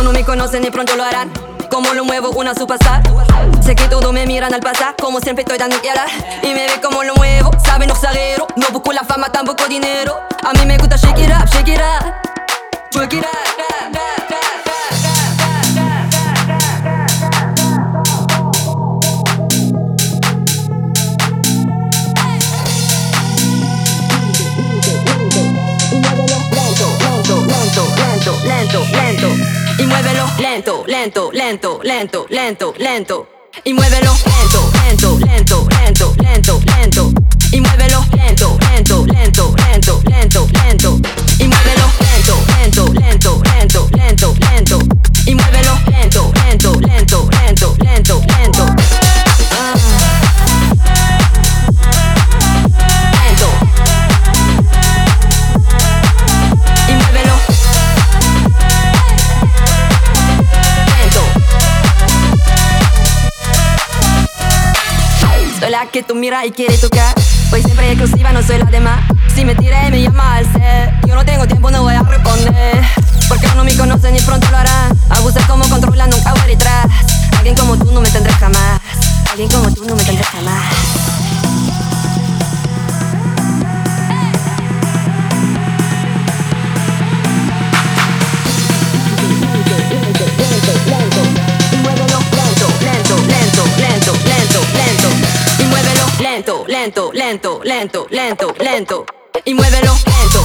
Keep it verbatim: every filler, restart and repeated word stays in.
no me conocen y pronto lo harán. Como lo muevo una superstar. Sé que todos me miran al pasar. Como siempre estoy dando que hablar. Y me ve como lo muevo, saben exagero. No busco la fama, tampoco dinero. A mí me gusta shake it up, shake it up, shake it up. Lento, lento, y muévelo lento, lento, lento, lento, lento, lento, y muévelo lento, lento, lento, lento, lento, lento, y muévelo lento, lento, lento, lento, lento, lento, y muévelo lento, lento, lento, lento, lento, lento, y muévelo lento, lento, lento, lento, lento, lento. Soy la que tú miras y quieres tocar. Voy siempre exclusiva, no soy la demás. Si me tiré me llama al set. Yo no tengo tiempo, no voy a responder. Porque no me conocen y pronto lo harán. Abusar como controlan, nunca voy detrás. Alguien como tú no me tendrás jamás. Alguien como tú no me tendrás jamás. Lento, lento, lento, lento, lento, lento, y muévelo lento,